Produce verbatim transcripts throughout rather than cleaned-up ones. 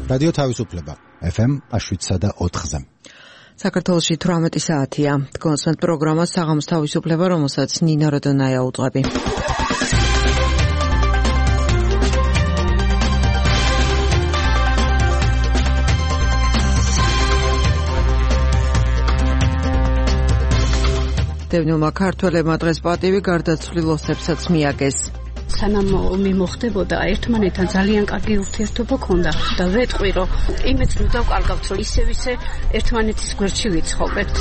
რადიო თავისუფლება ეფ ემ შვიდსა და ოთხზე. საქართველოში თვრამეტი საათია. კონსვენთ პროგრამა საღამოს თავისუფლება, რომელსაც ნინა როდონაია უძღვები. დევნილმა ქართველებმა დღეს პატივი გარდაცვლილ ოსებსაც მიაგეს. სანამ მიმოხდებოდა ერთმანეთთან ძალიან კარგი ურთიერთობა ქონდა და ვეტყვი რომ იმეც ნუ დავკარგავთ რომ ისე ისე ერთმანეთის გვერდში ვიცხოვრებთ.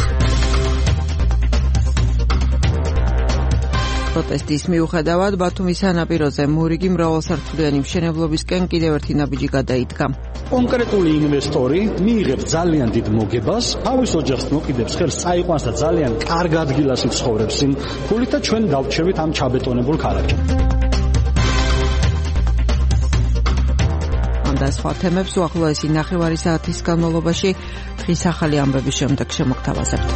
პროტესტის მიუხედავად ბათუმის სანაპიროზე მორიგი მრავალსართულიანი მშენებლობისკენ კიდევ ერთი ნაბიჯი გადაიდგა. კონკრეტული ინვესტორი მიიღებს ძალიან დიდ მოგებას, თავის ოჯახს მოკიდებს ხელს, წაიყვანს და ძალიან კარგ ადგილას იცხოვრებს იმ ფულით და ჩვენ დავჩერვით ამ ჩაბეტონებულ ქალაქში. და სხვა თემებს უახლოესი ნახევარი საათის განმავლობაში დღის ახალი ამბების შემდეგ შემოგთავაზებთ.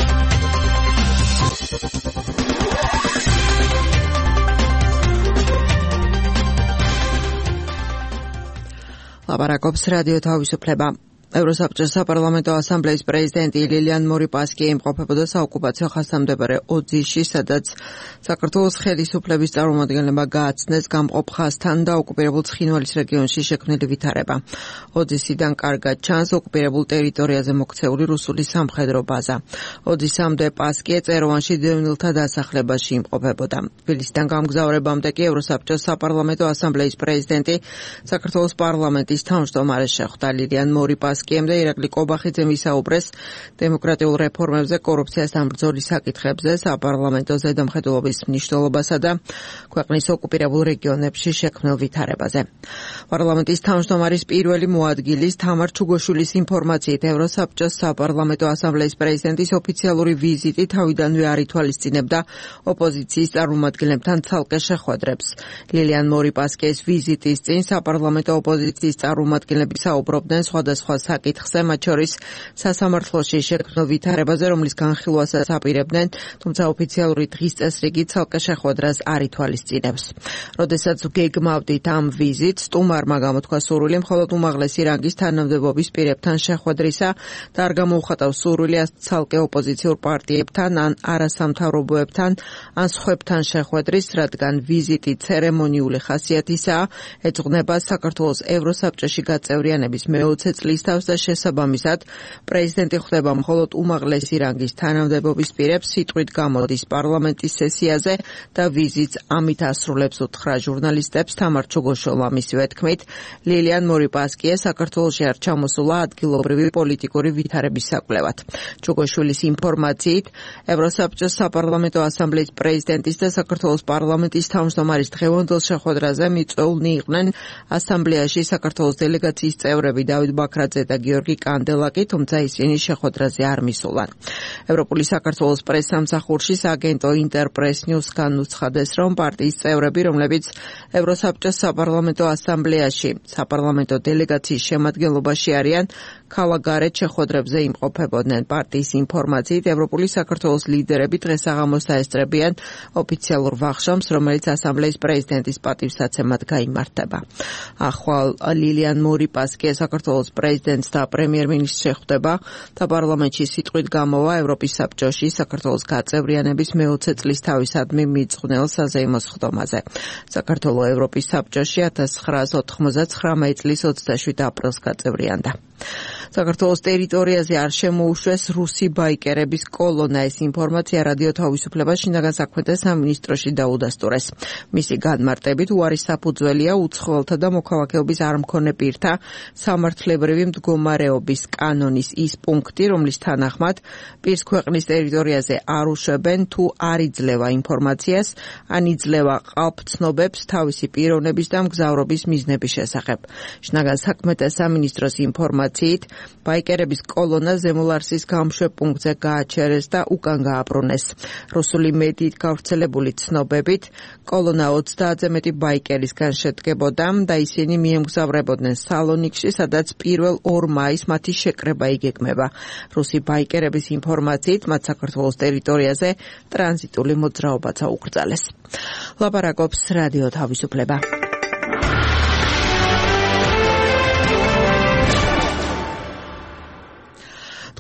ლაპარაკობს რადიო თავისუფლება. ევროსაბჭოს საპარლამენტო ასამბლეის პრეზიდენტი ლილიან მორიპასკი იმყოფებოდა საოკუპაციო ხასიათმდებარე ოძისში, სადაც საქართველოს ხელისუფლების წარმომადგენლებმა გააცნეს გამყოფ ხაზთან და ოკუპირებულ ცხინვალის რეგიონში შექმნილი ვითარება. ოძისიდან კარგად ჩანს ოკუპირებულ ტერიტორიაზე მოქცეული რუსული სამხედრო ბაზა. ოძისამდე პასკი წეროვანში დევნილთა დასახლებაში იმყოფებოდა. თბილისიდან გამგზავრებამდე კი ევროსაბჭოს საპარლამენტო ასამბლეის პრეზიდენტი საქართველოს პარლამენტის თავმჯდომარეს შეხვდა. ლილიან მორიპასკი და ირაკლი კობახიძემ ისაუბრეს დემოკრატიულ რეფორმებზე, კორუფციას ამ ბრძოლის საკითხებზე, საპარლამენტო ზედამხედველობის მნიშვნელობასა და ქვეყნის ოკუპირებულ რეგიონებში შექმნილ ვითარებაზე. პარლამენტის თავმჯდომარის პირველი მოადგილის თამარ ჩუგოშვილის ინფორმაციით, ევროსაბჭოს საპარლამენტო ასამბლეის პრეზიდენტის ოფიციალური ვიზიტი თავიდანვე არ ითვალისწინებდა ოპოზიციის წარმომადგენლებთან ცალკე შეხვედრებს. ლილიან მორიპასკის ვიზიტის წინ საპარლამენტო ოპოზიციის წარმომადგენლები საუბრობდნენ სხვადასხვა საკითხზე, მათ შორის სასამართლოში შექმნილ ვითარებაზე, რომლის განხილვასაც აპირებდნენ, თუმცა ოფიციალური დღის წესრიგი ცალკე შეხვედრას არ ითვალისწინებს. როდესაც გეგმავდით ამ ვიზიტს, სტუმარმა გამოთქვა სურვილი მხოლოდ უმაღლესი რანგის თანამდებობის პირებთან შეხვედრისა და არ გამოუხატავს სურვილი ცალკე ოპოზიციურ პარტიებთან ან არასამთავრობოებთან ან სხვებთან შეხვედრის, რადგან ვიზიტი ცერემონიული ხასიათისაა, ეძღვნება საქართველოს ევროსაბჭოში გაწევრიანების მეოცე წლის თავს და შესაბამისად პრეზიდენტი ხვდება მხოლოდ უმაღლესი რანგის თანამდებობის პირებს, სიტყვით გამოდის პარლამენტის სესიაზე და ვიზიტს ამით ასრულებს უთხრა ჟურნალისტებს თამარ ჩუგოშვილმა. მისივე თქმით, ლილიან მორიპასკია საქართველოში არ ჩამოსულა ადგილობრივი პოლიტიკური ვითარების საკვლევად. ჩუგოშვილის ინფორმაციით, ევროსაბჭოს საპარლამენტო ასამბლეის პრეზიდენტის და საქართველოს პარლამენტის თავმჯდომარის დღევანდელ შეხვედრაზე მიწვეულნი იყვნენ ასამბლეაში საქართველოს დელეგაციის წევრები დავით ბაქრაძე და გიორგი კანდელაკი, თუმცა ისინი შეხვედრაზე არ მისულან. ევროპული საქართველოს პრესსამსახურში აგენტო ინტერპრეს ნიუსგან უცხადეს, რომ პარტიის წევრები, რომლებიც ევროსაბჭოს საპარლამენტო ასამბლეაში საპარლამენტო დელეგაციის შემადგენლობაში არიან, ქალაქგარეთ შეხვედრებზე იმყოფებოდნენ. პარტიის ინფორმაციით, ევროპული საქართველოს ლიდერები დღეს საღამოს დაესწრებიან ოფიციალურ ვახშამს, რომელიც ასამბლეის პრეზიდენტის პატივსაცემად გაიმართება. ახვალ ლილიან მორიპასკი საქართველოს პრეზიდენტს და პრემიერ-მინისტრს შეხვდება და პარლამენტში სიტყვით გამოვა ევროპის საბჭოში საქართველოს გაწევრიანების მეოცე წლის თავისადმი მიძღვნილ საზეიმო სხდომაზე. საქართველოს ევროპის საბჭოში ათას ცხრაასი ოთხმოცდათხრამეტი წლის ოცდაშვიდ აპრილს გაწევრიანდა. საქართველოს ტერიტორიაზე არ შემოუშვეს რუსი ბაიკერების კოლონა. ეს ინფორმაცია რადიო თავისუფლებას შინაგან საქმეთა სამინისტროში დაუდასტურეს. მისი განმარტებით, უარის საფუძველია უცხოელთა და მოქალაქეობის არ მქონე პირთა სამართლებრივი მდგომარეობის კანონის ის პუნქტი, რომლის თანახმად პირს ქვეყნის ტერიტორიაზე არ უშვებენ თუ არ იძლევა ინფორმაციას, ან იძლევა ყალბცნობებს თავისი პიროვნების და მგზავრობის მიზნების შესახებ. შინაგან საქმეთა სამინისტროს ინფორმაციით, ბაიკერების კოლონა ზემოლარსის გამშვებ პუნქტზე გააჩერეს და უკან გააბრუნეს. რუსული მედიით გავრცელებული ცნობებით, კოლონა ოცდაათზე მეტი ბაიკერისგან შედგებოდა და ისინი მიემგზავრებოდნენ სალონიკში, სადაც პირველ ორ მაისს მათი შეკრება იგეგმება. რუსი ბაიკერების ინფორმაციით, მათ საქართველოს ტერიტორიაზე ტრანზიტული მოძრაობაც აუკრძალეს. ლაპარაკობს რადიო თავისუფლება.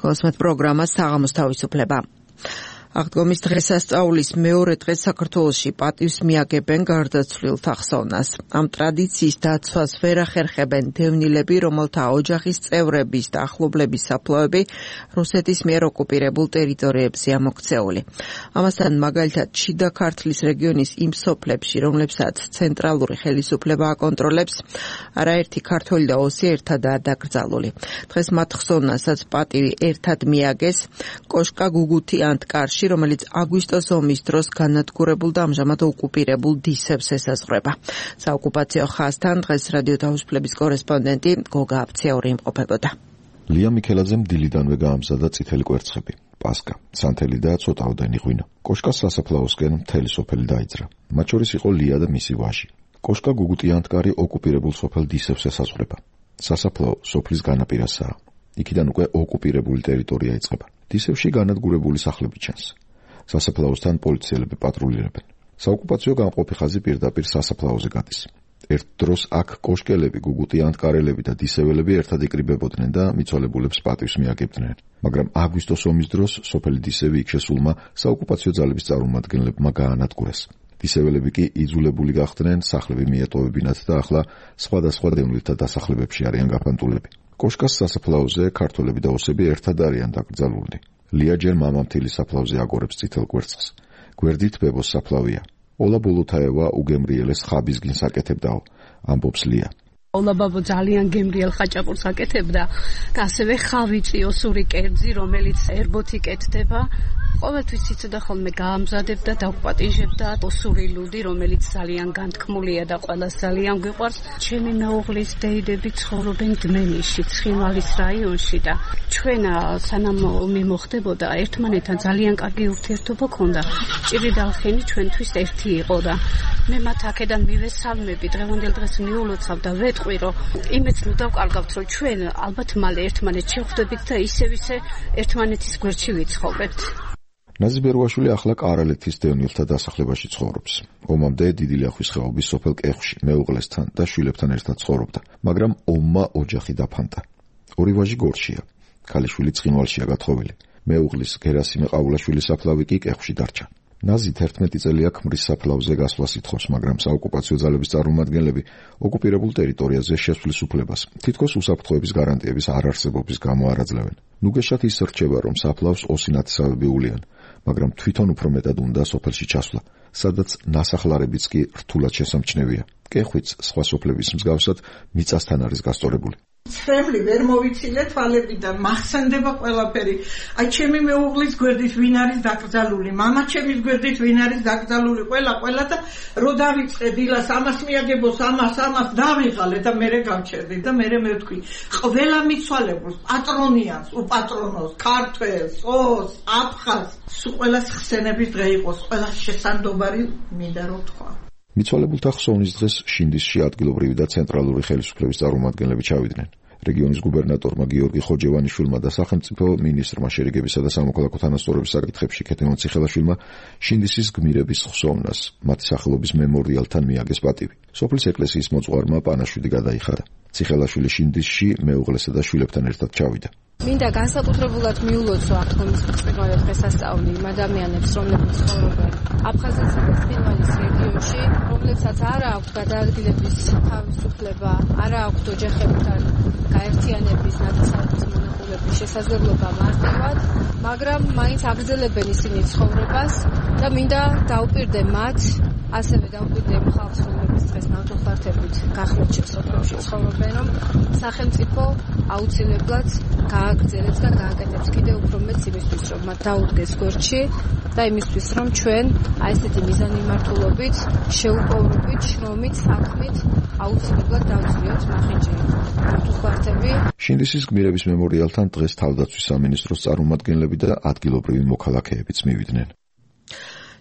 თვალსმეთ პროგრამა საღამოს თავისუფლება. აღდგომის დღესასწაულის მეორე დღეს საქართველოში პატივს მიაგებენ გარდაცვლილთა ხსოვნას. Ამ ტრადიციის დაცვას ვერ ახერხებენ დევნილები, რომელთა ოჯახის წევრების და ახლობლების საფლავები რუსეთის მიერ ოკუპირებულ ტერიტორიებზეა მოქცეული. ამასთან მაგალითად შიდა ქართლის რეგიონის იმ სოფლებში, რომლებსაც ცენტრალური ხელისუფლება აკონტროლებს, არაერთი ქართველი და ოსი ერთადაა დაკრძალული. დღეს მათ ხსოვნასაც პატივი ერთად მიაგეს კოშკა გუგუთი ანტკარში, რომელიც აგვისტოს ომის დროს განადგურებულ და ამჟამად ოკუპირებულ დისებს ესაზღვრება. საოკუპაციო ხაზთან დღეს რადიო თავისუფლების კორესპონდენტი გოგა აფციაური იმყოფებოდა. ლია მიქელაძემ დილიდანვე გაამზადა წითელი კვერცხები, პასკა, სანთელი და ცოტაოდენი ღვინო. კოშკას სასაფლაოსკენ მთელი სოფელი დაიძრა. მათ შორის იყო ლია და მისი ვაჟი. კოშკა გუგუტი ანტკარი ოკუპირებულ სოფელ დისებს ესაზღვრება. სასაფლაო სოფლის განაპირასაა. იქიდან უკვე ოკუპირებული ტერიტორია იწყება. დისებში განადგურებული სახლები ჩანს. სასაფლაოსთან პოლიციელები პატრულირებენ. საოკუპაციო გამყოფი ხაზი პირდაპირ სასაფლაოზე გადის. ერთ დროს აქ კოშკელები, გუგუტი ანტკარელები და დისეველები ერთად იკრიბებოდნენ და მიცვალებულებს პატივს მიაგებდნენ. მაგრამ აგვისტოს ომის დროს სოფელი დისევი იქ შესულმა საოკუპაციო ძალების წარმომადგენლებმა გაანადგურეს. დისეველები კი იძულებული გახდნენ სახლები მიეტოვებინათ და ახლა სხვადასხვა დევნილთა დასახლებებში არიან გაფანტულები. კოშკას სასაფლაოზე ქართველები და ოსები ერთად არიან დაკრძალულნი. ლია ჯერ მამამთილის საფლავზე აგორებს წითელ კვერცხს. გვერდით ბებოს საფლავია. ოლა ბოლოთაევა უგემრიელეს ხაბისგინს აკეთებდაო, ამბობს ლია. ოლა ბაბო ძალიან გემრიელ ხაჭაპურს აკეთებდა და ასევე ხავიწი ოსური კერძი, რომელიც ერბოთი კეთდება. ყოველთვის იცოდა ხოლმე გაამზადებდა და დაგვპატიჟებდა ოსური ლუდი, რომელიც ძალიან განთქმულია და ყველას ძალიან გვიყვარს. ჩემი მეუღლის დეიდები ცხოვრობენ დმენისში, ცხინვალის რაიონში და ჩვენ სანამ ომი მოხდებოდა, ერთმანეთთან ძალიან კარგი ურთიერთობა ჰქონდა. ჭირი და ლხინი ჩვენთვის ერთი იყო და მე მათ აქედან მივესალმები, დღევანდელ დღეს მიულოცავ და ვეტყვი, რომ იმეც ნუ დავკარგავთ, რომ ჩვენ ალბათ მალე ერთმანეთს შევხვდებით და ისევ ისე ერთმანეთის გვერდში ვიცხოვრებთ. ნაზი ბერუაშვილი ახლა კარალეთის დევნილთა დასახლებაში ცხოვრობს. ომამდე დიდი ლიახვის ხეობის სოფელ კეხში მეუღლესთან და შვილებთან ერთად ცხოვრობდა, მაგრამ ომმა ოჯახი დაფანტა. ორი ვაჟი გორშია. ქალიშვილი ცხინვალშია გათხოვილი. მეუღლის გერასიმე ყაულაშვილის საფლავი კი კეხში დარჩა. ნაზი თერთმეტი წელია ქმრის საფლავზე გასვლას ითხოვს, მაგრამ საოკუპაციო ძალების წარმომადგენლები ოკუპირებულ ტერიტორიაზე შესვლის უფლებას თითქოს უსაფრთხოების გარანტიების არარსებობის გამო არ აძლევენ. ნუგეშად ის რჩება, რომ საფლავს ოსი ნათესავები ულიან, მაგრამ თვითონ უფრო მეტად უნდა სოფელში ჩასვლა, სადაც ნასახლარებიც კი რთულად შესამჩნევია. კეხვიც სხვა სოფლების მსგავსად მიწასთან არის გასწორებული. Family ვერ მოვიცილე თვალებიდან მახსენდება ყველაფერი. აი ჩემი მეუღლის გვერდით ვინ არის დაკრძალული, მამა ჩემის გვერდით ვინ არის დაკრძალული, ყველა ყველა და რო დავიწყე დილას ამას მიაგებოს, ამას ამას დავიღალე და მერე გავჩერდი და მერე მე ვთქვი, ყველა მიცვალებულს, პატრონიანს, უპატრონოს, ქართველს, ოს, აფხაზს, სულ ყველას ხსენების დღე იყოს, ყველა შესაძლებელი მინდა რომ თქვა. მიცვალებულთა ხსოვნის დღეს შინდისში ადგილობრივი და ცენტრალური ხელისუფლების წარმომადგენლები ჩავიდნენ. რეგიონის გუბერნატორმა გიორგი ხოჯევანიშვილმა და სახელმწიფო მინისტრმა შერიგებისა და სამოქალაქო თანასწორობის საკითხებში ქეთევან ციხელაშვილმა შინდისის გმირების ხსოვნას მათი სახელობის მემორიალთან მიაგეს პატივი. სოფლის ეკლესიის მოწვარმა პანაშვიდი გადაიხარა. ციხელაშვილი შინდისში მეუღლესა და შვილებთან ერთად ჩავიდა. მინდა განსაკუთრებულად მიულოცო აღდგომის პირველ დღესასწაული იმ ადამიანებს, რომლებიც ცხოვრობენ აფხაზეთსა და ცხინვალის რეგიონში, რომლებსაც არ აქვთ გადაადგილების თავისუფლება, არ აქვთ ოჯახებთან გაერთიანების ნათესავების მონახულების შესაძლებლობა მარტივად, მაგრამ მაინც აგრძელებენ ისინი ცხოვრებას და მინდა დავუპირდე მათ, ასევე დავუპირდე იმ ხალხს, რომლებიც დღეს ნავთობხლათებით გახლეჩილ სოფლებში ცხოვრობენ, რომ სახელმწიფო აუცილებლად გააგრძელებს და გააკეთებს კიდევ უფრო მეც იმისთვის, რომ მათ დაუდგეს გვერდში და იმისთვის, რომ ჩვენ აი ესეთი მიზანმიმართულობით, შეუპოვრობით, შრომით, საქმით აუცილებლად დავძლიოთ ნახიჭი ნავთობხლათები. შინდისის გმირების მემორიალთან დღეს თავდაცვის სამინისტროს წარმომადგენლები და ადგილობრივი მოქალაქეებიც მივიდნენ.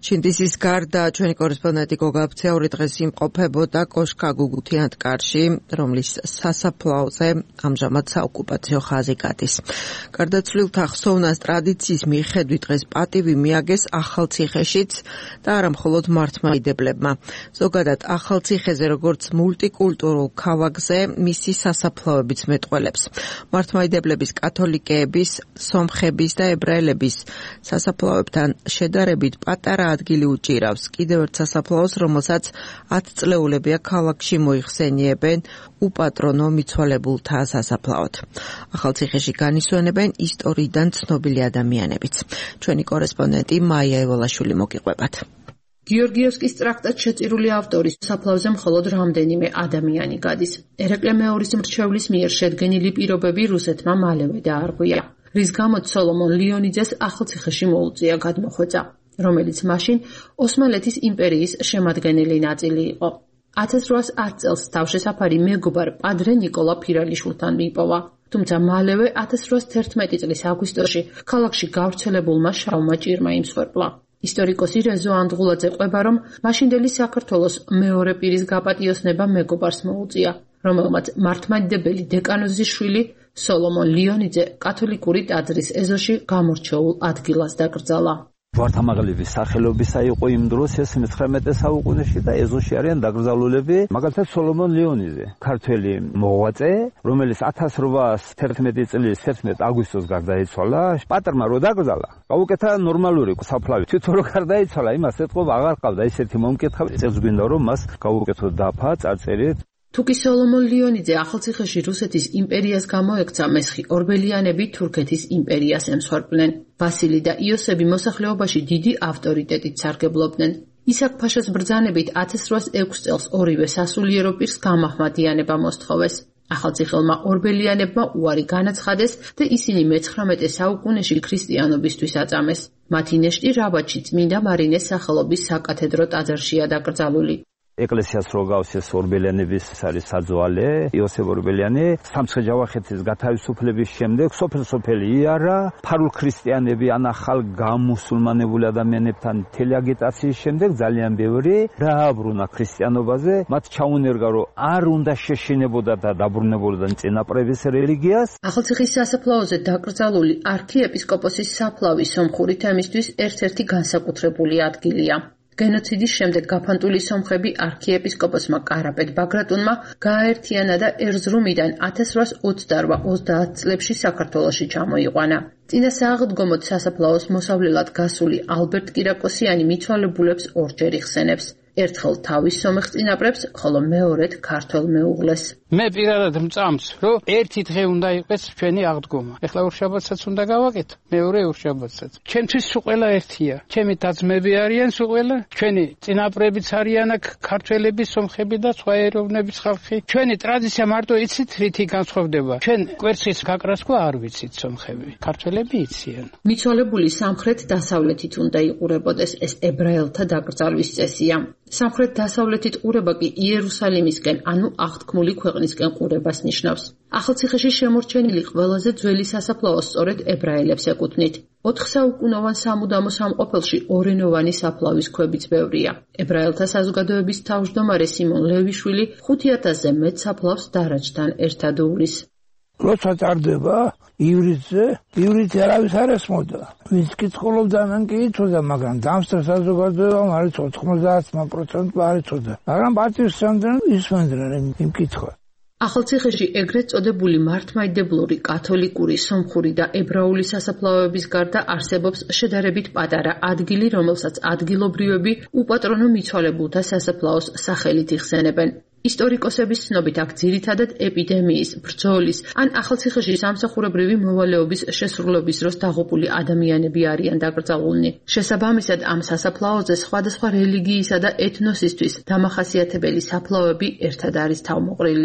შინდისის გარდა ჩვენი კორესპონდენტი გოგა ფცეური დღეს იმყოფებოდა კოშკა გუგუთიანთკარში, რომლის სასაფლაოზე ამჟამად საოკუპაციო ხაზი გადის. გარდაცვლილთა ხსოვნას ტრადიციის მიხედვით დღეს პატივი მიაგეს ახალციხეშიც და არა მხოლოდ მართლმადიდებლებმა. ზოგადად ახალციხეზე როგორც მულტიკულტურულ ქალაქზე მისი სასაფლაოებიც მეტყველებს. მართლმადიდებლების, კათოლიკეების, სომხების და ებრაელების სასაფლაოებთან შედარებით პატარა ადგილი უჭირავს კიდევ ერთ სასაფლაოს, რომელსაც ათწლეულებია ქალაქში მოიხსენიებენ უპატრონო მიცვალებულთა სასაფლაოდ. ახალციხეში განისვენებენ ისტორიიდან ცნობილი ადამიანებიც. ჩვენი კორესპონდენტი მაია ევალაშვილი მოგიყვებათ. გიორგიევსკის ტრაქტატ შეწირული ავტორის საფლავზე მხოლოდ რამდენიმე ადამიანი გადის. ერეკლე მეორის მრჩევლის მიერ შედგენილი პირობები რუსეთმა მალევე დაარღვია, რის გამოც სოლომონ ლიონიძეს ახალციხეში მოუწია გადმოხვეწა, რომელიც მაშინ ოსმალეთის იმპერიის შემადგენელი ნაწილი იყო. ათას რვაას ათ წელს თავშესაფარი მეგობარ პადრე ნიკოლა ფირალიშვილთან მიიპოვა, თუმცა მალევე ათას რვაას თერთმეტი წლის აგვისტოში ქალაქში გავრცელებულმა შავმა ჭირმა იმსხვერპლა. ისტორიკოსი რეზო ანდღულაძე ყვება, რომ მაშინდელი საქართველოს მეორე პირის გაპატიოსნება მეგობარს მოუწია, რომელმაც მართლმადიდებელი დეკანოზის შვილი სოლომონ ლიონიძე კათოლიკური ტაძრის ეზოში გამორჩეულ ადგილას დაკრძალა. ვართამაღლების სახელობისა იყო იმ დროს ეს მეცხრამეტე საუკუნეში და ეზოში არიან დაკრძალულები, მაგალითად სოლომონ ლიონიძე, ქართველი მოღვაწე, რომელიც ათას რვაას თერთმეტი წლის თერთმეტი აგვისტოს გარდაიცვალა. პატრმა რო დაკრძალა, გაუკეთა ნორმალური საფლავი. თვითონ რო გარდაიცვალა, იმას ეთყობა აღარ ყავდა ისეთი მომკითხავი, წელს გვინდა რომ მას გაუკეთო დაფა, წარწერით. თუკი სოლომონ ლიონიძე ახალციხეში რუსეთის იმპერიას გამოექცა, მესხი ორბელიანები თურქეთის იმპერიას ემსხვერპლნენ. ვასილი და იოსები მოსახლეობაში დიდი ავტორიტეტით სარგებლობდნენ. ისაკ-ფაშას ბრძანებით ათას რვაას ექვს წელს ორივე სასულიერო პირს გამაჰმადიანება მოსთხოვეს. ახალციხელმა ორბელიანებმა უარი განაცხადეს და ისინი მეცხრამეტე საუკუნეში ქრისტიანობისთვის აწამეს. მათი ნეშტი რაბათში წმინდა მარინეს სახელობის საკათედრო ტაძარშია დაკრძალული. ეკლესიას რო გავს ეს ორბელიანების არის საძვალე, იოსებ ორბელიანი სამცხე-ჯავახეთის გათავისუფლების შემდეგ სოფელ-სოფელი იარა, ფარულ ქრისტიანები ან ახალ გამუსულმანებული ადამიანებთან მთელი აგიტაციის შემდეგ ძალიან ბევრი დააბრუნა ქრისტიანობაზე, მათ ჩაუნერგა რომ არ უნდა შეშინებოდა და დაბრუნებოდა წინაპრების რელიგიას. ახალციხის სასაფლაოზე დაკრძალული არქიეპისკოპოსის საფლავი სომხური თემისთვის ერთ-ერთი განსაკუთრებული ადგილია. გენოციდის შემდეგ გაფანტული სომხები არქიეპისკოპოსმა კარაპეტ ბაგრატუნმა გააერთიანა და ერზრუმიდან ათას რვაას ოცდარვა ოცდაათ წლებში საქართველოში ჩამოიყვანა. წინა სააღდგომოდ სასაფლაოს მოსავლელად გასული ალბერტ კირაკოსიანი მიცვალებულებს ორჯერ იხსენებს. ერთხელ თავის სომეხ წინაპრებს, ხოლო მეორედ ქართველ მეუღლეს. მე პირადად მწამს, რომ ერთი დღე უნდა იყოს ჩვენი აღდგომა. ეხლა ორშაბათსაც უნდა გავაკეთო, მეორე ორშაბათსაც. ჩემთვის სულ ყველა ერთია. ჩემი და-ძმები არიან სულ ყველა, ჩვენი წინაპრებიც არიან აქ ქართველები, სომხები და სხვა ეროვნების ხალხი. ჩვენი ტრადიცია მარტო იცით რითი განსხვავდება. ჩვენ კვერცხის გაკრასკვა არ ვიცით სომხები. ქართველები იციან. მიცვალებული სამხრეთ დასავლეთით უნდა იყურებოდეს, ეს ებრაელთა დაკრძალვის წესია. სამხრეთ დასავლეთით ყურება კი იერუსალიმისკენ, ანუ აღთქმული ქვეყნისკენ ყურებას ნიშნავს. ახალციხეში შემორჩენილი ყველაზე ძველი სასაფლაო სწორედ ებრაელებს ეკუთვნით. ოთხ საუკუნოვან სამუდამო სამყოფელში ორენოვანი საფლავის ქვებიც ბევრია. ებრაელთა საზოგადოების თავმჯდომარე სიმონ ლევიშვილი ხუთ ათასზე მეტ საფლავს დარაჯთან ერთად უვლის. როცა ტარდება ივრითზე, ივრითი არავის არ ესმოდა. ვინც კითხულობდა, მან კი იცოდა, მაგრამ დამსწრე საზოგადოებამ არ იცოდა, თხმოცდაათ პროცენტი არ იცოდა. მაგრამ პარტიის სამდენ ისმენდნენ იმ კითხვას. ახალციხეში ეგრეთ წოდებული მართლმადიდებლური, კათოლიკური, სომხური და ებრაული სასაფლაოების გარდა არსებობს შედარებით პატარა ადგილი, რომელსაც ადგილობრივები უპატრონო მიცვალებულთა სასაფლაოს სახელით იხსენებენ. ისტორიკოსების ცნობით აქ ძირითადად ეპიდემიის, ბრძოლის ან ახალციხეში სამსახურებრივი მოვალეობის შესრულების დროს დაღუპული ადამიანები არიან დაკრძალულნი. შესაბამისად, ამ სასაფლაოზე სხვადასხვა რელიგიისა და ეთნოსისთვის დამახასიათებელი საფლავები ერთად არის თავმოყრილი.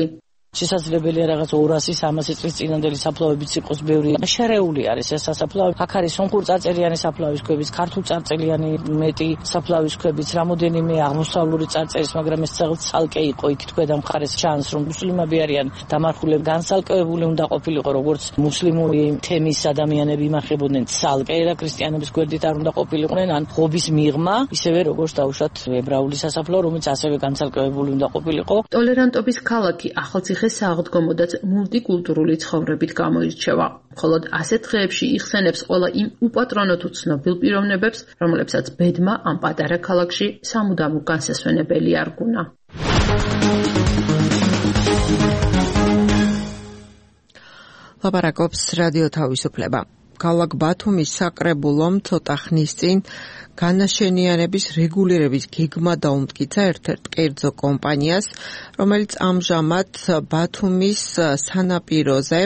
შესაძლებელია რაღაც ორასი სამასი წლის წინანდელი საფლავებიც იყოს ბევრი. შერეული არის ეს სასაფლავი. აქ არის სომხურ წარწერიანი საფლავის ქვებიც, ქართულ წარწერიანი მეტი საფლავის ქვებიც, რამოდენიმე აღმოსავლური წარწერის, მაგრამ ეს ცალკე იყო იქ თქვენ მხარეს ჩანს, რომ მუსლიმები არიან დამარხულები, განსალკევებული უნდა ყოფილიყო როგორც მუსლიმური თემის ადამიანები იმახებოდნენ ცალკე და ქრისტიანების გვერდით არ უნდა ყოფილიყვნენ, ან ღობის მიღმა, ისევე როგორც დაუშვათ ებრაული სასაფლაო, რომელიც ასევე განსალკევებული უნდა ყოფილიყო. ტოლერანტობის ქალაქი ახალციხე სააღდგომოდაც მულტიკულტურული ცხოვრებით გამოირჩევა. მხოლოდ ასეთ დღეებში იხსენებს ყველა იმ უპატრონო თუ ცნობილ პიროვნებებს, რომლებსაც ბედმა ამ პატარა ქალაქში სამუდამო განსასვენებელი არ გუნა. ლაპარაკობს რადიო თავისუფლება. ქალაქ ბათუმის საკრებულომ ცოტა ხნის წინ განაშენიანების რეგულირების გეგმა დაუმტკიცა ერთ-ერთ კერძო კომპანიას, რომელიც ამჟამად ბათუმის სანაპიროზე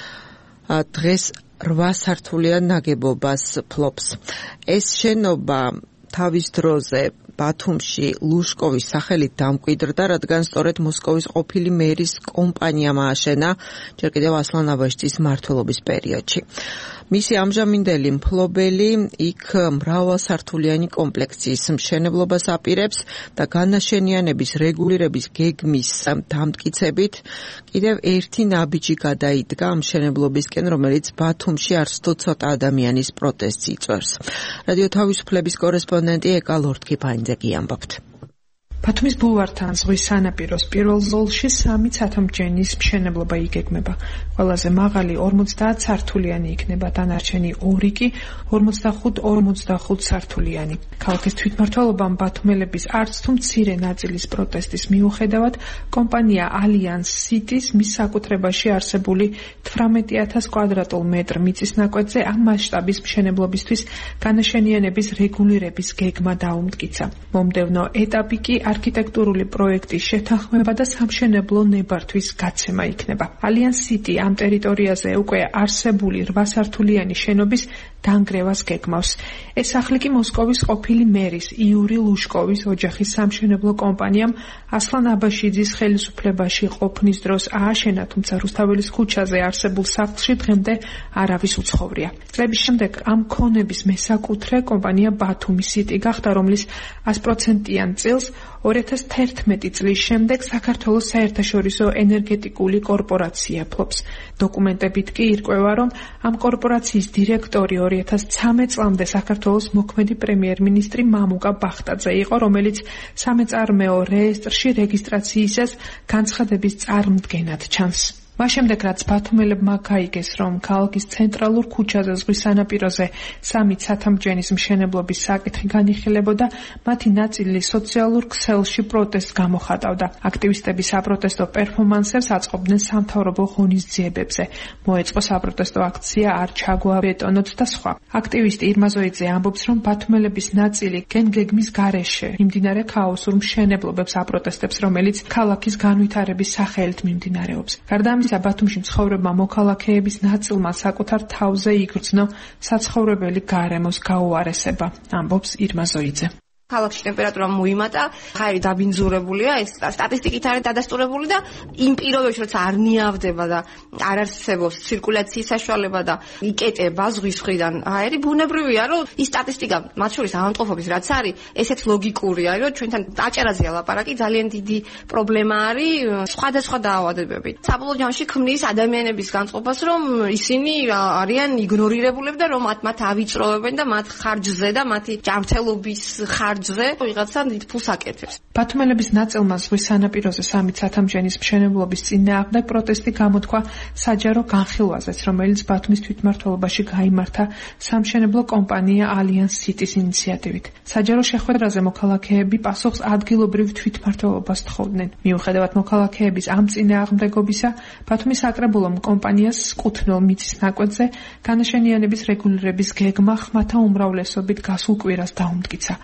დღეს რვა სართულიან ნაგებობას ფლობს. ეს შენობა თავის დროზე ბათუმში ლუშკოვის სახელით დამკვიდრდა, რადგან სწორედ მოსკოვის ყოფილი მერის კომპანიამ ააშენა ჯერ კიდევ ასლან აბაშიძის მმართველობის პერიოდში. მისი ამჟამინდელი მფლობელი იქ მრავალსართულიანი კომპლექსის მშენებლობას აპირებს და განაშენიანების რეგულირების გეგმის დამტკიცებით კიდევ ერთი ნაბიჯი გადაიდგა ამ მშენებლობისკენ, რომელიც ბათუმში არც თუ ცოტა ადამიანის პროტესტს იწვევს. რადიო თავისუფლების კორესპონდენტი ეკა ლორდ-კიფაინძე ამბობთ. ბათუმის ბულვართან ზღვის სანაპიროს პირველ ზოლში სამი ცათამბჯენის მშენებლობა იგეგმება. ყველაზე მაღალი ორმოცდაათ სართულიანი იქნება, დანარჩენი ორი კი ორმოცდახუთ ორმოცდახუთ სართულიანი. ქალაქის თვითმმართველობამ ბათუმელების არც თუ მცირე ნაწილის პროტესტის მიუხედავად, კომპანია ალიანს სიტის მის საკუთრებაში არსებული თვრამეტი ათას კვადრატულ მეტრ მიწის ნაკვეთზე ამ მასშტაბის მშენებლობისთვის განაშენიანების რეგულირების გეგმა დაუმტკიცა. მომდევნო ეტაპი კი არქიტექტურული პროექტის შეთანხმება და სამშენებლო ნებართვის გაცემა იქნება. ალიანს სიტი ამ ტერიტორიაზე უკვე არსებული რვა სართულიანი შენობის დანგრევას გეგმავს. ეს სახლი კი მოსკოვის ყოფილი მერის იური ლუშკოვის ოჯახის სამშენებლო კომპანიამ ასლან აბაშიძის ხელისუფლებაში ყოფნის დროს ააშენა, თუმცა რუსთაველის ქუჩაზე არსებულ სახლში დღემდე არავის უცხოვრია. წლების შემდეგ ამ ქონების მესაკუთრე კომპანია ბათუმის სიტი გახდა, რომლის ას პროცენტიან წილს ორი ათას თერთმეტი წლის შემდეგ საქართველოს საერთაშორისო ენერგეტიკული კორპორაცია ფლობს. დოკუმენტებით კი ირკვევა, რომ ამ კორპორაციის დირექტორი ორი ათას ცხრამეტ წლამდე საქართველოს მოქმედი პრემიერ-მინისტრი მამუკა ბახტაძე იყო, რომელიც სამეწარმეო რეესტრში რეგისტრაციისას განცხადების წარმდგენად ჩანს. მას შემდეგ, რაც ბათუმელებმა გაიგეს, რომ ქალაქის ცენტრალურ ქუჩაზე ზღვის სანაპიროზე სამი ცათამბჯენის მშენებლობის საკითხი განიხილებოდა, მათი ნაწილი სოციალურ ქსელში პროტესტს გამოხატავდა. აქტივისტები საპროტესტო პერფორმანსებს აწყობდნენ სამთავრობო ღონისძიებებზე. მოეწყო საპროტესტო აქცია არ ჩაგვაბეტონოთ და სხვა. აქტივისტი ირმა ზოიძე ამბობს, რომ ბათუმელების ნაწილი გეგმის გარეშე მიმდინარე ქაოსურ მშენებლობებს აპროტესტებს, რომელიც ქალაქის განვითარების სახელით მიმდინარეობს. გარდა ბათუმში მცხოვრებმა მოქალაქეების ნაწილმა საკუთარ თავზე იგრძნო საცხოვრებელი გარემოს გაუარესება, ამბობს ირმა ზოიძე. ქალაქში ტემპერატურა მოიმატა, ხაერი დაბინძურებულია, ეს სტატისტიკით არის დადასტურებული და იმ პირობებში, როცა არ ნიავდება და არ არსებობს ცირკულაციის საშუალება და იკეტება ზღვის მხრიდან ჰაერი, ბუნებრივია, რომ ის სტატისტიკა, მათ შორის ავადმყოფობის რაც არის, ესეც ლოგიკურია, რომ ჩვენთან აჭარაზეა ლაპარაკი, ძალიან დიდი პრობლემა არის სხვადასხვა დაავადებები. საბოლოო ჯამში ქმნის ადამიანების განწყობას, რომ ისინი არიან იგნორირებულები და რომ მათ ავიწროვებენ და მათ ხარჯზე და მათი ჯანმრთელობის ხარჯ ვიღაცა დიდ ფულს აკეთებს. ბათუმელების ნაწილმა ზღვის სანაპიროზე სამი ცათამბჯენის მშენებლობის წინააღმდეგ პროტესტი გამოთქვა საჯარო განხილვაზეც, რომელიც ბათუმის თვითმმართველობაში გაიმართა სამშენებლო კომპანია ალიანს სიტის ინიციატივით. საჯარო შეხვედრაზე მოქალაქეები პასუხს ადგილობრივ თვითმმართველობას თხოვდნენ. მიუხედავად მოქალაქეების ამ წინააღმდეგობისა, ბათუმის საკრებულომ კომპანიას კუთვნილ მიწის ნაკვეთზე განაშენიანების რეგულირების გეგმა ხმათა უმრავლესობით გასულ კვირას დაუმტკიცა. ამავე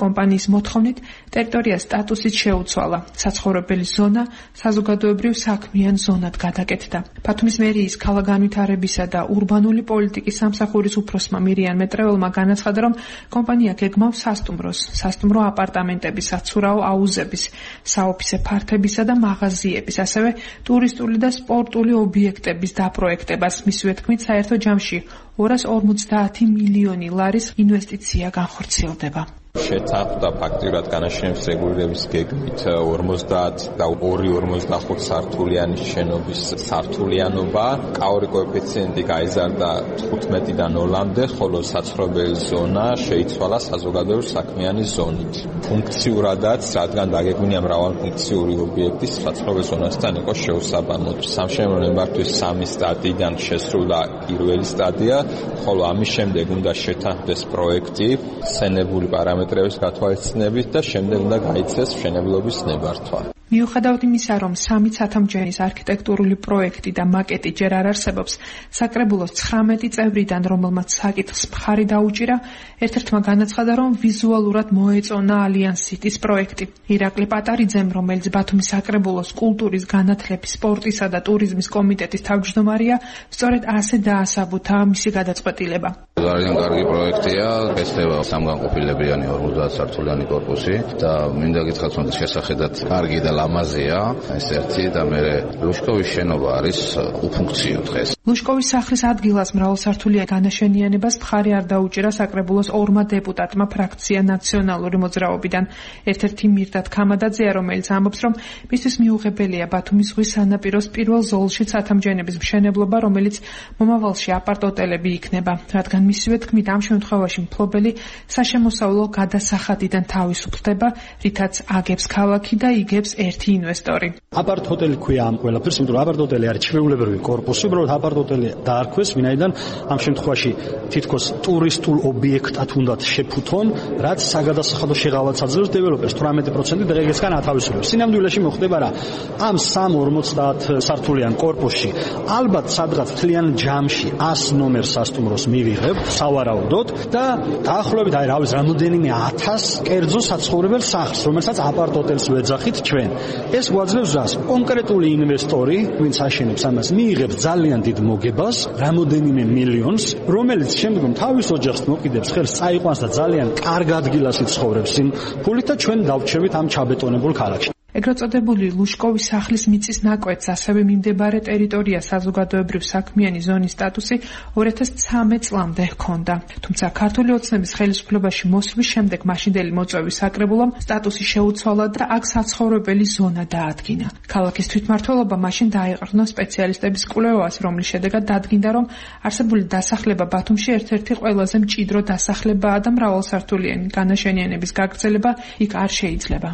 კომპანიის მოთხოვნით ტერიტორიას სტატუსით შეუცვალა. საცხოვრებელი ზონა საზოგადოებრივ საქმიან ზონად გადაკეთდა. ბათუმის მერიის ქალაქგანვითარებისა და ურბანული პოლიტიკის სამსახურის უფროსმა მირიან მეტრეველმა განაცხადა, რომ კომპანია გეგმავს სასტუმროს, სასტუმრო აპარტამენტების, საცურაო აუზების, საოფისე ფართებისა და მაღაზიების, ასევე ტურისტული და სპორტული ობიექტების დაპროექტებას. მისივე თქმით, საერთო ჯამში ორას ორმოცდაათი მილიონი ლარის ინვესტიცია განხორციელდება. შეთანხმდა ფაქტიურად განაშენების რეგულირების გეგმით ორმოცდაათი და ორი ორმოცდახუთ სართულიანი შენობის სართულიანობა. კაური კოეფიციენტი გაიზარდა თხუთმეტიდან ნოლამდე, ხოლო საცხოვრებელი ზონა შეიცვალა საზოგადოებრივ საქმიანი ზონით. ფუნქციურადაც, რადგან დაგეგმილია მრავალფუნქციური ობიექტი, საცხოვრებელი ზონასთან იყო შეუსაბამოდ. სამშენებლო ნებართვის სამი სტადიიდან შესრულდა პირველი სტადია, ხოლო ამის შემდეგ უნდა შეთანხმდეს პროექტი, სცენებული პარამეტრების გათვალისწინებით და შემდეგ უნდა გაიცეს მშენებლობის ნებართვა. მიუხედავად იმისა, რომ სამი ცათამბჯენის არქიტექტურული პროექტი და მაკეტი ჯერ არ არსებობს, საკრებულოს ცხრამეტი წევრიდან, რომელმაც საკითხს მხარი დაუჭირა, ერთ-ერთმა განაცხადა, რომ ვიზუალურად მოეწონა ალიანს სიტის პროექტი. ირაკლი პატარიძემ, რომელიც ბათუმის საკრებულოს კულტურის, განათლების, სპორტისა და ტურიზმის კომიტეტის თავმჯდომარეა, სწორედ ასე დაასაბუთა მისი გადაწყვეტილება. ძალიან კარგი პროექტია, გესწრება სამგანყოფილებიანი ორმოცდაათი სართულიანი კორპუსი და მინდა გითხრათ, რომ შესახედად კარგი და ლამაზია ეს ერთი და მე ლუშკოვის შენობა არის უფუნქციო დღეს. ლუშკოვის სახლის ადგილას მრავალსართულიან განაშენიანებას მხარი არ დაუჭირა საკრებულოს ორმა დეპუტატმა ფრაქცია ნაციონალური მოძრაობიდან. ერთ-ერთი მირდად ქამადაძეა, რომელიც ამბობს, რომ მისთვის მიუღებელია ბათუმის ზღვის სანაპიროს პირველ ზოლში ცათამბჯენების მშენებლობა, რომელიც მომავალში აპარტ-ოტელები იქნება, რადგან მისივე თქმით, ამ შემთხვევაში მფლობელი საშემოსავლო გადასახადიდან თავისუფლდება, რითაც აგებს ქალაქი და იგებს ერთი ინვესტორი. აპარტ-ოტელი ქვია ამ ყველაფერს, იმიტომ რომ აპარტ-ოტელი არის ჩვეულებრივი კორპუსი, უბრალოდ აპარტ-ოტელი დაარქვეს, ვინაიდან ამ შემთხვევაში თითქოს ტურისტულ ობიექტად უნდათ შეფუთონ, რაც საგადასახადო შეღავათს აძლევს დეველოპერს თვრამეტი პროცენტი დღეგესგან ათავისუფლებს. სინამდვილეში მოხდება რა? ამ სამ ორმოცდაათი სართულიან კორპუსში ალბათ სადღაც თლიან ჯამში ას ნომერ სასტუმროს მივიღებ სავარაუდოდ და დაახლოებით აი რა ვიცი რამოდენიმე ათას კერძო საცხოვრებელ სახლს, რომელსაც აპარტ-ოტელს ვეძახით ჩვენ. ეს გვაძლევს რას? კონკრეტული ინვესტორი, ვინც აშენებს ამას, მიიღებს ძალიან დიდ მოგებას, რამოდენიმე მილიონს, რომელიც შემდგომ თავის ოჯახს მოკიდებს ხელს, წაიყვანს და ძალიან კარგ ადგილას იცხოვრებს იმ ფულით და ჩვენ დავჩევით ამ ჩაბეტონებულ ქალაქში. ეგრეთ წოდებული ლუშკოვის სახლის მიწის ნაკვეთს, ასევე მიმდებარე ტერიტორია საზოგადოებრივ საქმიანი ზონის სტატუსი ორი ათას ცხრამეტ წლამდე ჰქონდა. თუმცა ქართული ოცნების ხელისუფლებაში მოსვლის შემდეგ მაშინდელი მოწვევის საკრებულომ სტატუსი შეუცვალა და აქ საცხოვრებელი ზონა დაადგინა. ქალაქის თვითმმართველობა მაშინ დაეყრდნო სპეციალისტების კვლევას, რომლის შედეგად დადგინდა, რომ არსებული დასახლება ბათუმში ერთ-ერთი ყველაზე მჭიდრო დასახლებაა და მრავალსართულიანი განაშენიანების გაგრძელება იქ არ შეიძლება.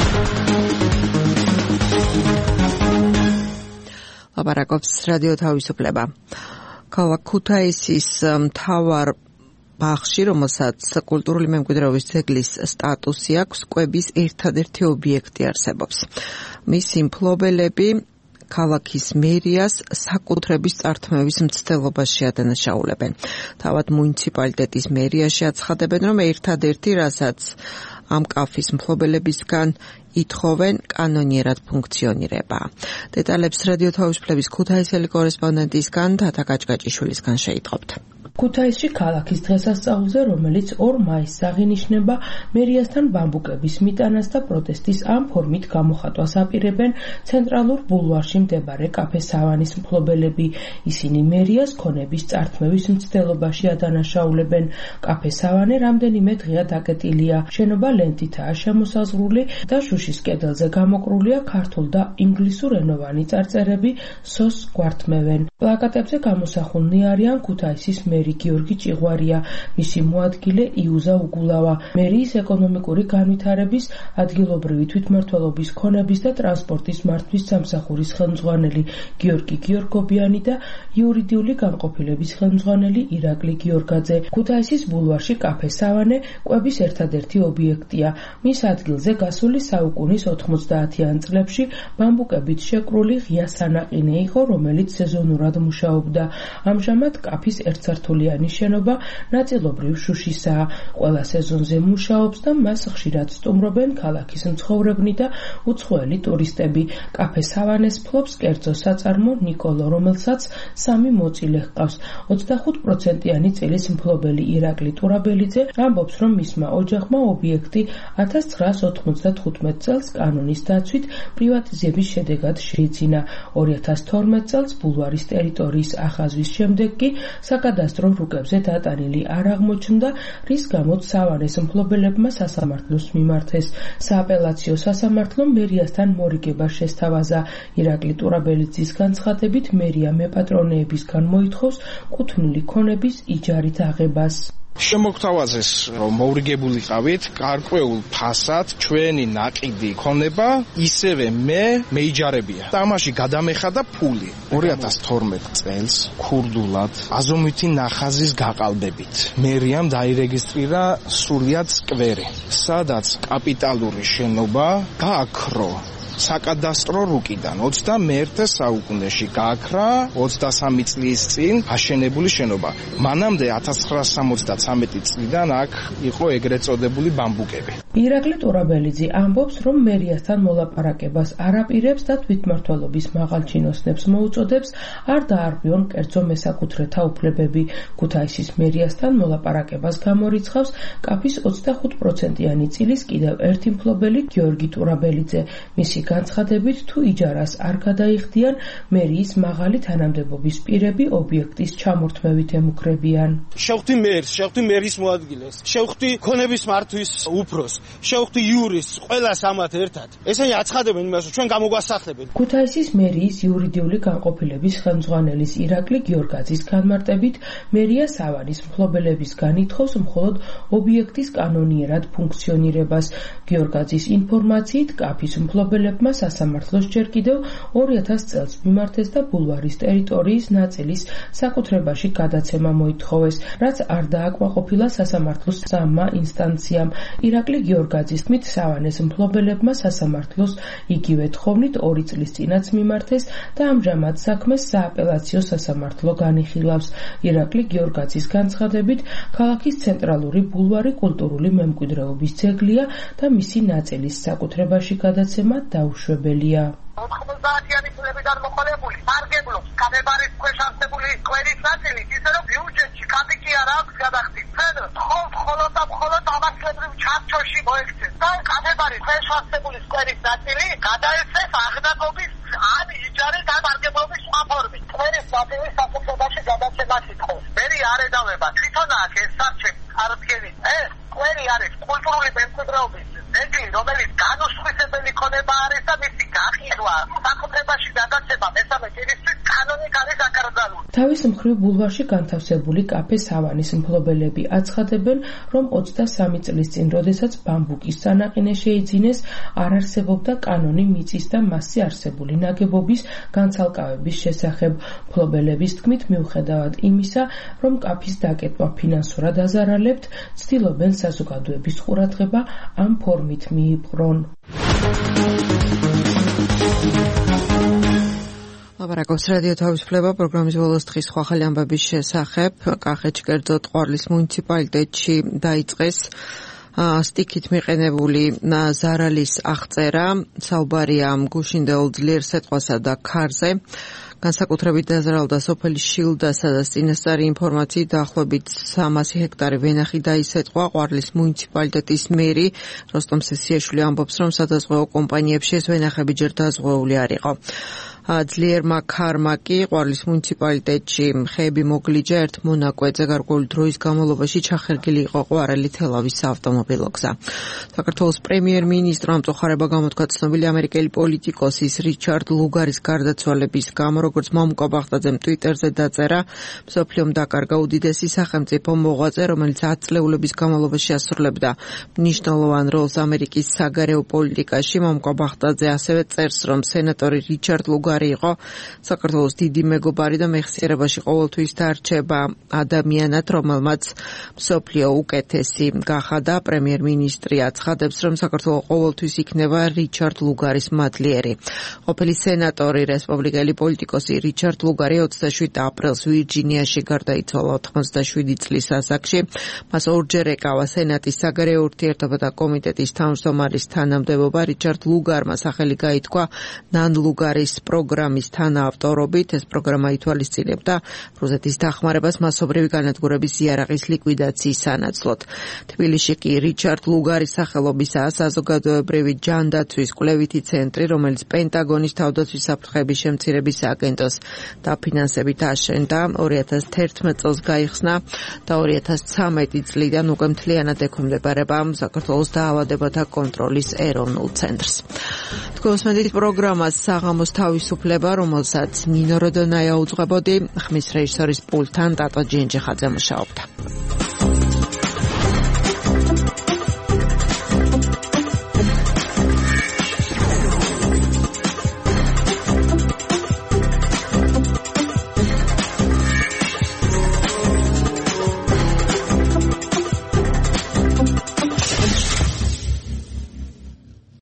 ლაპარაკობს რადიო თავისუფლება. ქალაქ ქუთაისის მთავარ ბაღში, რომელსაც კულტურული მემკვიდრეობის ძეგლის სტატუსი აქვს, კვების ერთადერთი ობიექტი არსებობს. მისი მფლობელები ქალაქის მერიას საკუთრების წართმევის მცდელობაში ადანაშაულებენ. თავად მუნიციპალიტეტის მერიაში აცხადებენ, რომ ერთადერთი, რასაც ამ კაფის მფლობელებისგან ითხოვენ, კანონიერად ფუნქციონირება. დეტალებს რადიო თავისუფლების ქუთაისელი კორესპონდენტისგან თათა გაჭგაჭიშვილისგან შეიტყობთ. ქუთაისში ქალაქის დღესასწაულზე, რომელიც ორ მაისს აღინიშნება, მერიასთან ბამბუკების მიტანას და პროტესტის ამ ფორმით გამოხატვას აპირებენ ცენტრალურ ბულვარში მდებარე კაფე სავანის მფლობელები. ისინი მერიას ქონების წართმევის მცდელობაში ადანაშაულებენ. კაფე სავანე რამდენიმე დღეა დაკეტილია. შენობა ლენტითაა შემოსაზღვრული და შუშის კედელზე გამოკრულია ქართულ და ინგლისურენოვანი წარწერები სოს გვართმევენ. პლაკატებზე გამოსახულნი არიან ქუთაისის მერი გიორგი ჭიღვარია, მისი მოადგილე იუზა უგულავა, მერიის ეკონომიკური განვითარების, ადგილობრივი თვითმმართველობის, ქონების და ტრანსპორტის მართვის სამსახურის ხელმძღვანელი გიორგი გიორგობიანი და იურიდიული განყოფილების ხელმძღვანელი ირაკლი გიორგაძე. ქუთაისის ბულვარში კაფე სავანე კვების ერთადერთი ობიექტია. მის ადგილზე გასული საუკუნის ოთხმოცდაათიან წლებში ბამბუკებით შეკრული ღია სანაყინე იყო, რომელიც სეზონურად მუშაობდა. ამჟამად კაფის ერთსართულიანი სართულიანი შენობა ნაწილობრივ შუშისაა. ყველა სეზონზე მუშაობს და მას ხშირად სტუმრობენ ქალაქის მცხოვრებნი და უცხოელი ტურისტები. კაფე სავანეს ფლობს კერძო საწარმო ნიკოლო, რომელსაც სამი მოწილე ჰყავს. ოცდახუთ პროცენტიანი წილის მფლობელი ირაკლი ტურაბელიძე ამბობს, რომ მისმა ოჯახმა ობიექტი ათას ცხრაას ოთხმოცდათხუთმეტ წელს კანონის დაცვით პრივატიზების შედეგად შეიძინა. ორი ათას თორმეტ წელს ბულვარის ტერიტორიის ახაზვის შემდეგ კი საკადასტრო რუკებზე დატანილი არ აღმოჩნდა, რის გამოც სავანეს მფლობელებმა სასამართლოს მიმართეს. სააპელაციო სასამართლომ მერიასთან მორიგება შესთავაზა. ირაკლი ტურაბელიძის განცხადებით მერია მეპატრონეებისგან მოითხოვს კუთვნილი ქონების იჯარით აღებას. შემოგთავაზეს, რომ მოვრიგებულიყავით გარკვეულ ფასად ჩვენი ნაყიდი ქონება, ისევე მე მეიჯარებია. თამაში გადამეხადა ფული. ორი ათას თორმეტ წელს ქურდულად აზომვითი ნახაზის გაყალბებით მერიამ დაირეგისტრირა სრულიად სკვერი, სადაც კაპიტალური შენობა გააქრო საკადასტრო რუკიდან ოცდამეერთე საუკუნეში გააქრა ოცდასამი წლის წინ აშენებული შენობა. მანამდე ათას ცხრაას სამოცდაცამეტი წლიდან აქ იყო ეგრეთ წოდებული ბამბუკები. ირაკლი ტურაბელიძე ამბობს, რომ მერიასთან მოლაპარაკებას არ აპირებს და თვითმმართველობის მაღალ ჩინოსნებს მოუწოდებს არ დაარღვიონ კერძო მესაკუთრეთა უფლებები. ქუთაისის მერიასთან მოლაპარაკებას გამორიცხავს კაფის ოცდახუთ პროცენტიანი წილის კიდევ ერთი მფლობელი გიორგი ტურაბელიძე. მისი განცხადებით, თუ იჯარას არ გადაიხდიან, მერიის მაღალი თანამდებობის პირები ობიექტის ჩამორთმევით ემუქრებიან. შევხვდი მერს, შევხვდი მერის მოადგილეს, შევხვდი ქონების მართვის უფროს, შევხვდი იურისტს, ყველას ამათ ერთად. ესენი აცხადებენ იმას, რომ ჩვენ გამოგვასახლებენ. ქუთაისის მერიის იურიდიული განყოფილების ხელმძღვანელის ირაკლი გიორგაძის განმარტებით, მერია სავანის მფლობელებისგან ითხოვს მხოლოდ ობიექტის კანონიერად ფუნქციონირებას. გიორგაძის ინფორმაციით, კაფის მფლობელებმა სასამართლოს ჯერ კიდევ ორი ათას წელს მიმართეს და ბულვარის ტერიტორიის ნაწილის საკუთრებაში გადაცემა მოითხოვეს, რაც არ დააკმაყოფილა სასამართლოს სამმა ინსტანციამ. ირაკლი გიორგაძის თქმით, სავანეს მფლობელებმა სასამართლოს იგივე თხოვნით ორი წლის წინაც მიმართეს და ამჟამად საქმეს სააპელაციო სასამართლო განიხილავს. ირაკლი გიორგაძის განცხადებით, ქალაქის ცენტრალური ბულვარი კულტურული მემკვიდრეობის ძეგლია და მისი ნაწილის საკუთრებაში გადაცემა დაუშვებელია. ოთხმოცდაათიანი წლებიდან მოყოლებული სარგებლობს კადებარის ქვეშ არსებული სკვერის ნაწილი, ისე რომ ბიუჯეტში კაპიკი არ აქვს გადახდით. მხოლოდ მხოლოდ და მხოლოდ ამასლებრივ ჩარჩოში მოექცეს და კადებარის ქვეშ არსებული სკვერის ნაწილი გადაეცეს აღნაგობის ან იჯარის ან სარგებლობის სხვა ფორმით. სკვერის ნაწილი საკუთრებაში გადაცემას ითხოვს. მერი არ ედავება, თვითონ აქ ეს სარჩელი წარდგენით. ეს სკვერი არის კულტურული მემკვიდრეობის ძეგლი, რომელიც განუსხვისებელი ქონება არის და მისი გაყიდვა საკუთრებაში გადაცემა მესამე ჭირისთვის კანონით არის აკრძალული. თავის მხრივ ბულვარში განთავსებული კაფე სავანის მფლობელები აცხადებენ, რომ ოცდასამი წლის წინ, როდესაც ბამბუკის სანაყინე შეიძინეს, არ არსებობდა კანონი მიწის და მასზე არსებული ნაგებობის განცალკავების შესახებ. მფლობელების თქმით, მიუხედავად იმისა, რომ კაფის დაკეტვა ფინანსურად აზარალებთ, ცდილობენ საზოგადოების ყურადღება ამ ფორმით მიიპყრონ. ლაპარაკობს რადიო თავისუფლება პროგრამის ბოლოს დღის სხვა ახალი ამბების შესახებ. კახეთში კერძოდ ყვარლის მუნიციპალიტეტში დაიწყეს სტიქით მიყენებული ზარალის აღწერა. საუბარია გუშინდეულ ძლიერ სეტყვასა და ქარზე. განსაკუთრებით დაზარალდა სოფელი შილდა, სადაც წინასწარი ინფორმაციით დაახლოებით სამასი ჰექტარი ვენახი დაისეტყვა. ყვარლის მუნიციპალიტეტის მერი როსტომ სესიაშვილი ამბობს, რომ სადაზღვეო კომპანიებში ეს ვენახები ჯერ დაზღვეული არ იყო. ძლიერმა ქარმა კი ყვარლის მუნიციპალიტეტში ხეები მოგლიჯა ერთ მონაკვეთზე გარკვეული დროის განმავლობაში ჩახერგილი იყო ყვარელი თელავის საავტომობილო გზა. საქართველოს პრემიერ-მინისტრმა ამწუხარება გამოთქვა ცნობილი ამერიკელი პოლიტიკოსის რიჩარდ ლუგარის გარდაცვალების გამო, როგორც მამუკა ბახტაძემ ტვიტერზე დაწერა, მსოფლიომ დაკარგა უდიდესი სახელმწიფო მოღვაწე, რომელიც ათ წლეულების განმავლობაში ასრულებდა მნიშვნელოვან როლს ამერიკის საგარეო პოლიტიკაში. მამუკა ბახტაძე ასევე წერს, რომ სენატორი რიჩარდ ლუგარი იყო საქართველოს დიდი მეგობარი და მეხსიერებაში ყოველთვის დარჩება ადამიანად, რომელმაც მსოფლიო უკეთესი გახადა. პრემიერ-მინისტრი აცხადებს, რომ საქართველო ყოველთვის იქნება რიჩარდ ლუგარის მადლიერი. ყოფილი სენატორი, რესპუბლიკელი პოლიტიკოსი პოლიტიკოსი რიჩარდ ლუგარი ოცდაშვიდ აპრილს ვირჯინიაში გარდაიცვალა ოთხმოცდაშვიდი წლის ასაკში. მას ორჯერ ეკავა სენატის საგარეო ურთიერთობათა კომიტეტის თავმჯდომარის თანამდებობა. რიჩარდ ლუგარმა სახელი გაითქვა ნან ლუგარის პროგრამის თანაავტორობით. ეს პროგრამა ითვალისწინებდა რუსეთის დახმარებას მასობრივი განადგურების იარაღის ლიკვიდაციის სანაცვლოდ. თბილისში კი რიჩარდ ლუგარის სახელობისაა საზოგადოებრივი ჯანდაცვის კვლევითი ცენტრი, რომელიც პენტაგონის თავდაცვის საფრთხების შემცირების აგენტოს დაფინანსებით აშენდა. ორი ათას თერთმეტ წელს გაიხსნა და ორი ათას ცხრამეტი წლიდან უკვე მთლიანად ექვემდებარება საქართველოს დაავადებათა კონტროლის ეროვნულ ცენტრს. თქვენს პროგრამას საღამოს თავისუფლება, რომელსაც ნინო როდონაია უძღვებოდი, ხმის რეჟისორის პულტთან ტატო ჯინჯიხაძე მუშაობდა.